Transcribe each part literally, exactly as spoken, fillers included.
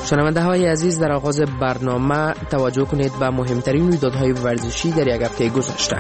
شنونده های عزیز، در آغاز برنامه توجه کنید به مهمترین رویدادهای ورزشی در یک هفته گذشته.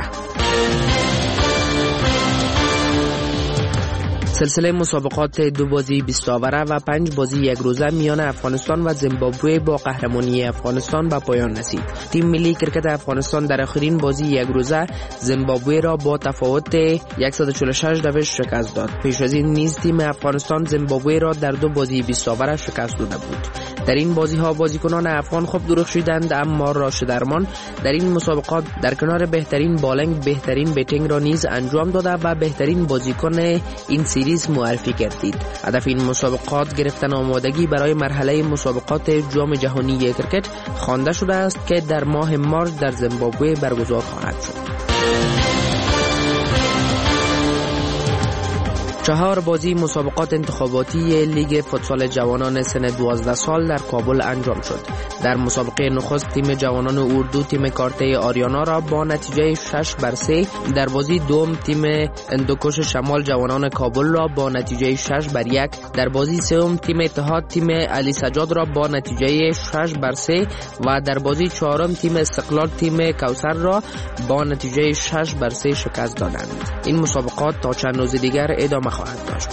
سلسله مسابقات دو بازی بیست آوره و پنج بازی یک روزه میان افغانستان و زیمبابوه با قهرمانی افغانستان به پایان رسید. تیم ملی کرکت افغانستان در آخرین بازی یک روزه زیمبابوه را با تفاوت صد و چهل و شش دویست شکست داد. پیش از این نیز تیم افغانستان زیمبابوه را در دو بازی بیست آوره شکست داده بود. در این بازی ها بازیکنان افغان خوب درخشیدند، اما راشد ارمان در این مسابقات در کنار بهترین بالینگ بهترین بیتینگ را نیز انجام داده و بهترین بازیکن این سریز معرفی گردید. هدف این مسابقات گرفتن آمادگی برای مرحله مسابقات جام جهانی کرکت خوانده شده است که در ماه مارس در زیمبابوه برگزار خواهد شد. چهار بازی مسابقات انتخاباتی لیگ فوتسال جوانان سن دوازده سال در کابل انجام شد. در مسابقه نخست تیم جوانان اردو تیم کارته آریانا را با نتیجه شش بر سه، در بازی دوم تیم اندوکش شمال جوانان کابل را با نتیجه شش بر یک، در بازی سوم تیم اتحاد تیم علی سجاد را با نتیجه شش بر سه و در بازی چهارم تیم استقلال تیم کوثر را با نتیجه شش بر سه شکست دادند. این مسابقات تا چند روز دیگر ادامه خواهد داشت.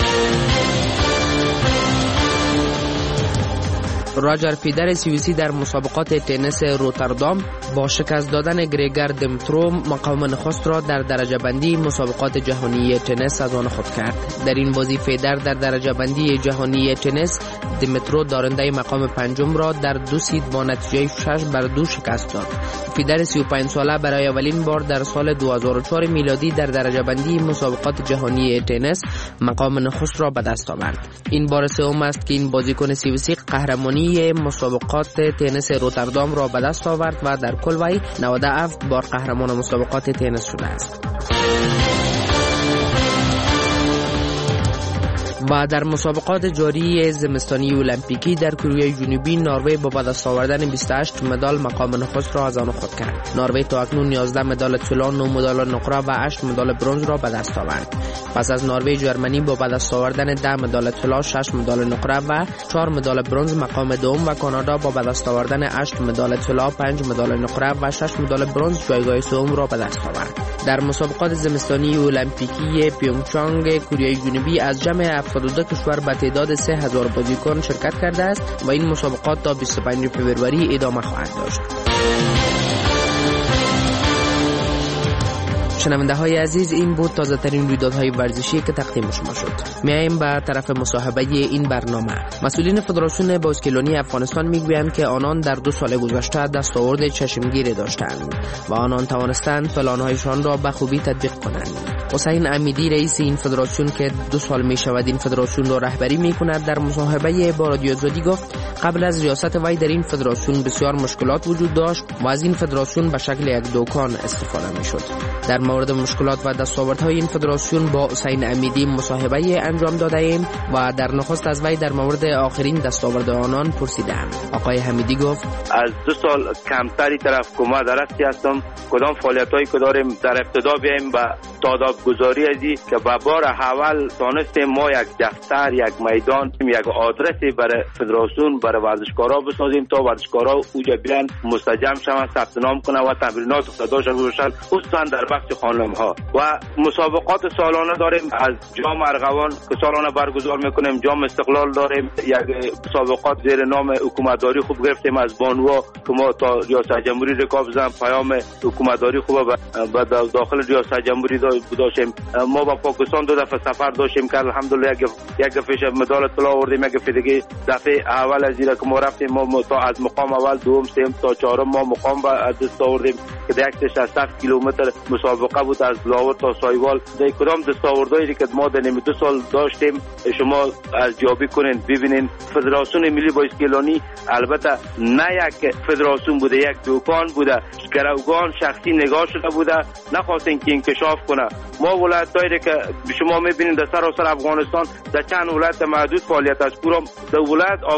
راجر فیدر سوئیسی در مسابقات تنیس روتردام با شکست دادن گریگر دمترو مقام نخست را در درجه بندی مسابقات جهانی تنیس از آن خود کرد. در این بازی فیدر در درجه بندی جهانی تنیس دمترو دارنده مقام پنجم را در دو سیت با نتیجه شش بر دو شکست داد. فیدر سی و پنج ساله برای اولین بار در سال دو هزار و چهار میلادی در درجه بندی مسابقات جهانی تنیس مقام نخست را به دست آورد. این بار سوم است که این بازیکن سوئیسی قهرمانی مسابقات تنیس روتردام را به دست آورد و در کل وی نود و هفت بار قهرمان مسابقات تنیس شده است. و در مسابقات جاری زمستانی المپیکی در کره جنوبی نروژ با به دست آوردن بیست و هشت مدال مقام نخست را از آن خود کرد. نروژ تا اکنون یازده مدال طلا، نه مدال نقره و هشت مدال برنز را به دست آورد. پس از نروژ ژرمنی با به دست آوردن ده مدال طلا، شش مدال نقره و چهار مدال برنز مقام دوم و کانادا با به دست آوردن هشت مدال طلا، پنج مدال نقره و شش مدال برنز جایگاه سوم را به دست آورد. در مسابقات زمستانی المپیکی پیونگچانگ کره جنوبی از جمع هفتاد و دو کشور به تعداد سه هزار بازیکن شرکت کرده است و این مسابقات تا بیست و پنج فوریه ادامه خواهد داشت. شنونده های عزیز، این بود تازه ترین رویدادهای ورزشی که تقدیم شما شد. میایم به طرف مصاحبه این برنامه. مسئولین فدراسیون باسکتبال افغانستان میگویند که آنان در دو سال گذشته دستاورد چشمگیر داشتند و آنان توانستند پلانهایشان را به خوبی تطبیق کنند. حسین امیدی رئیس این فدراسیون که دو سال می شود این فدراسیون را رهبری می کند در مصاحبه با رادیو آزادی گفت قبل از ریاست وی در این فدراسیون بسیار مشکلات وجود داشت و از این فدراسیون به شکل یک دکان استفاده می شد. در مورد مشکلات و دستاوردهای این فدراسیون با حسین امیدی مصاحبه انجام داده ایم و در نخست از وی در مورد آخرین دستاورد آنان پرسیدم. آقای حمیدی گفت از دو سال کمتری طرف کما درستی هستم. کدام فعالیتایی که داریم در ابتدا بیایم و تاداب گذاری ازی که به بار اول تانستیم ما یک دفتر، یک میدان، یک آدرسی برای فدراسیون برای ورزشکارا بسازیم تا ورزشکارا اوجا بیان مستجم شوند، ثبت نام کنند و تمرینات خودشان باشند، خصوصا در بخش خانم ها. و مسابقات سالانه داریم از جام ارغوان که سالانه برگزار میکنیم، جام استقلال داریم، یک مسابقات زیر نام حکومتداری خوب گرفتیم از بانوا که ما تا ریاست جمهوری رکاب زدن، پیام حکومتداری خوب به داخل ریاست جمهوری داشتیم. ما با پاکستان دو دفعه سفر داشتیم که الحمدلله یک یک دفعه مدال طلا آوردیم، یک دفعه دیگه دفعه اول از زیرا که ما رفتیم ما تا از مقام اول دوم سوم تا چهارم ما مقام با دست آوردیم که یک شصت کیلومتر مسابقه بود از لاور تا سایوال. در کدام دستاوردهایی که ما در دو سال داشتیم شما ارزیابی کنین ببینین. فدراسیون ملی باسکتبال البته نه یک فدراسیون بوده، یک دکان بوده، گروگان شخصی نگاه شده بوده، نخواستین که انکشاف کنه. ما ولایتایی که شما میبینید در سراسر افغانستان در چند ولایت محدود فعالیت است، پورم در ولایت آمری و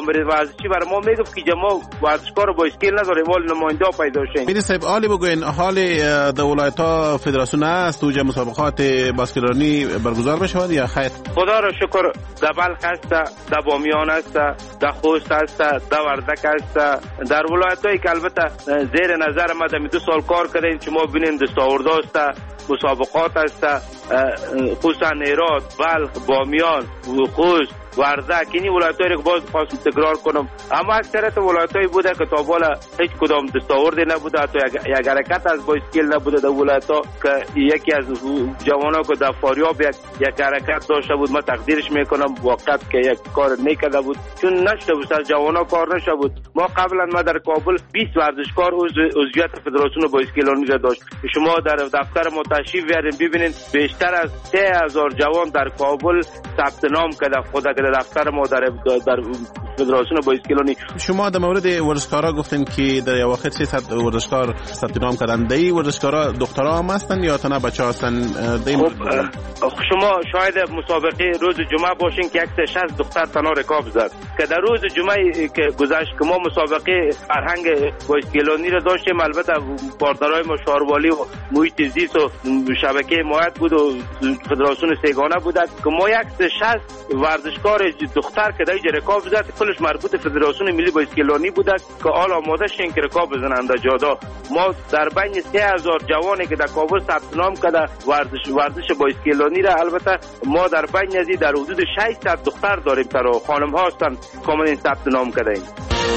ورزشی برای ما میگفت که ما ورزشکار با اسکیل نداریم ولی نماینده پیدا شیم. میری صاحب عالی بگوین حال در ولایت‌ها فدراسیون است توجه مسابقات باسکتبالی برگزار بشود یا خیر؟ خدا را شکر در بلخ است، در بامیان است، در خوست است، در وردک است، در ولایت‌هایی که البته زیر نظر ما در دو سال کار کردیم که ما ببینیم دستاورد است، مسابقات است، خصوصا هرات، بلخ، بامیان، خوست، وردک، اینی ولایت‌هایی که باز خواستم تکرار کنم، اما اکثریت ولایت‌هایی بوده که تا بالا هیچ کدام دستاوردی نبوده، تا یک حرکت از با اسکیل نبوده در ولایت‌ها که یکی از جوانان که در فاریاب یک یک حرکت داشته بود، ما تقدیرش میکنم واقعا که یک کار نکرده بود چون نشده بود از جوانان کار نشده بود. ما قبلا ما در کابل بیست ورزشکار عضویت فدراسیون با اسکیلانی را داشت. شما در دفتر ما تشریف بیارین ببینید بیشتر از سه هزار جوان در کابل ثبت نام کرده خود در دفتر ما در در فدراسیون با اسکیلانی. شما در مورد ورزشکارا گفتین که در اواخر سیصد ورزشکار ثبت نام کردن. دی ورزشکارا دخترها هم هستن یا تنها بچه‌ها هستن؟ خب شما شاید مسابقه روز جمعه باشین که یک شصت دختر تنها رکاب زد که در روز جمعه که گذشت که ما مسابقه فرهنگ با اسکیلانی را داشتیم، البته پارتنرهای ما شاروالی و محیط زیست و شبکه حمایت بود و فدراسیون سیگانه بود که ما یک شصت ورزشکار دختر که در رکاب زد کلش مربوط فدراسیون ملی با اسکیلانی بود که حال آماده شین که رکاب بزنند در جادا. ما در بین سه هزار جوانی که در کابل ثبت نام کرده ورزش ورزش با اسکیلانی را، البته ما در بین ازی در حدود ششصد دختر داریم ترا خانم ها هستن کاملا ثبت نام کرده ایم.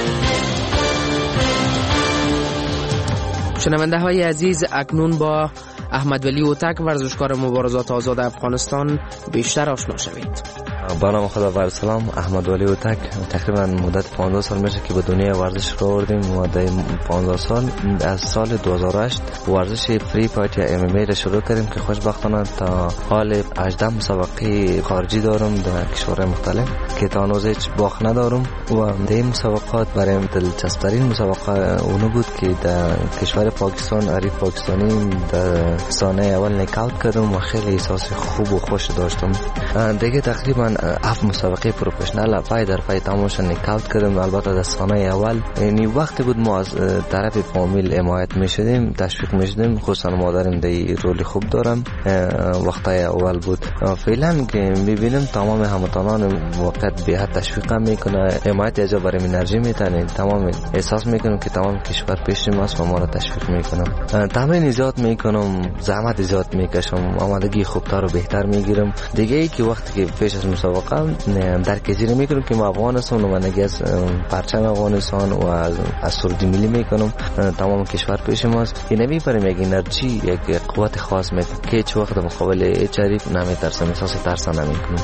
شنونده های عزیز، اکنون با احمد ولی اوتک ورزشکار مبارزات آزاد افغانستان بیشتر آشنا شوید. با نام خدا و سلام، احمد ولی اوتک. تقریبا مدت پانزده سال میشه که به دنیا ورزش رو آوردیم و در پانزده سال از سال دو هزار و هشت ورزش فری فایت یا ام ام ای را شروع کردیم که خوشبختانه تا حال هجده مسابقه خارجی دارم در کشورهای مختلف که تا هنوز هیچ باخت ندارم و در این مسابقات برای دلچسب‌ترین مسابقه اونو بود که در کشور پاکستان عریف پاکستانی در ثانیه اول نکاوت کردم و خیلی احساس خوب و خوش داشتم. دیگه تقریبا هفت مسابقه پروفشنال پای در پای تمامش نکاوت کردم. البته در ثانیه اول یعنی وقتی بود ما از طرف فامیل حمایت میشدیم، تشویق میشدیم، خصوصا مادرم دی رول خوب دارم. وقتای اول بود فعلا که میبینم تمام هموطنان وقت به حد تشویق میکنه، حمایت اجا برای انرژی میتنه، تمام احساس میکنم که تمام کشور پیشم است و ما را تشویق میکنم، تمرین ایجاد میکنم، زحمت ایجاد میکشم، آمادگی خوبتر و بهتر میگیرم. دیگه ای که وقتی که پیش از مسابقه در کجیره میکنم که ما افغانستان و من از پرچم افغانستان و از از سرودی ملی میکنم، تمام کشور پیش ماست که نمیبریم یک انرژی یک قوت خاص میکنم که هیچ وقت مقابل هیچ حریف نمیترسم، احساس ترس نمیکنم.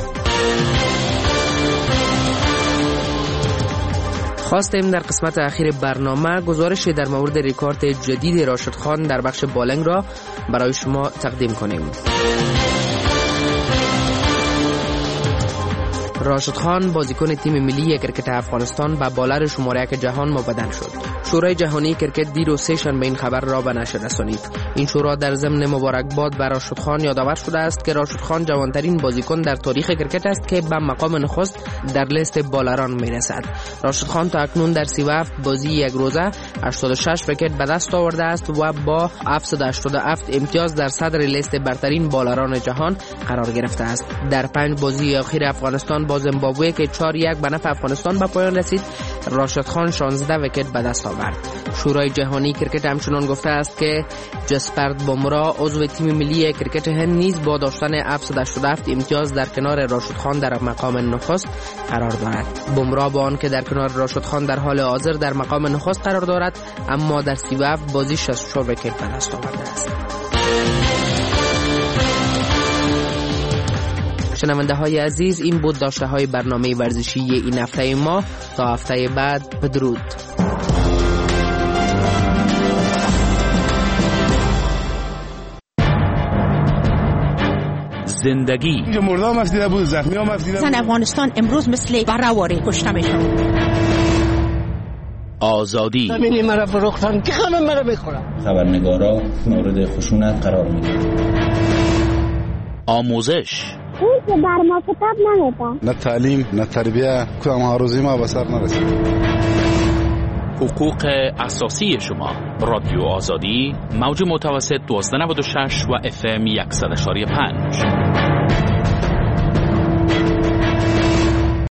خواستیم در قسمت اخیر برنامه گزارش در مورد رکورد جدید راشد خان در بخش بالنگ را برای شما تقدیم کنیم. راشد خان بازیکن تیم ملی کرکت افغانستان و بالر شماره یک جهان مبدل شد. شورای جهانی کرکت دیر و سه شنبه این خبر را به نشر رسانید. این شورا در ضمن مبارکباد بر راشد خان یادآور شده است که راشد خان جوانترین بازیکن در تاریخ کرکت است که به مقام نخست در لیست بالران میرسد. راشد خان تا اکنون در سی و هفت بازی یک روزه هشتاد و شش ویکت به دست آورده است و با هفتصد و هشتاد و هفت امتیاز در صدر لیست برترین بالران جهان قرار گرفته است. در پنج بازی اخیر افغانستان با زیمبابوه که چهار یک به نفع افغانستان به پایان رسید، راشد خان شانزده ویکت به دست آورد. شورای جهانی کرکت همچنان گفته است که جسپرت بومرا عضو تیم ملی کرکت هند نیز با داشتن هفتصد و هشتاد و هفت امتیاز در کنار راشد خان در مقام نخست قرار دارد. بومرا با آنکه در کنار راشد خان در حال حاضر در مقام نخست قرار دارد، اما در سی و هفت بازی شصت و چهار ویکت به دست آورده است. شنونده های عزیز، این بود داشته های برنامه ورزشی این هفته ما. تا هفته بعد، بدرود. زندگی اینجا مرده هم افدیده بود، زخمی هم افدیده بود. زن افغانستان امروز مثل برهواری کشته میشن. آزادی همینی مرا فروختن که همه مرا بخورن. خبرنگارا مورد خشونت قرار میدن. آموزش اون که بر ما کتاب نمیده. نه تعلیم نه تربیه، کدام ها روزی ما به سر نرسید. حقوق اساسی شما. رادیو آزادی، موج متوسط دوازده نود و شش و اف ام صد و شش و پنج.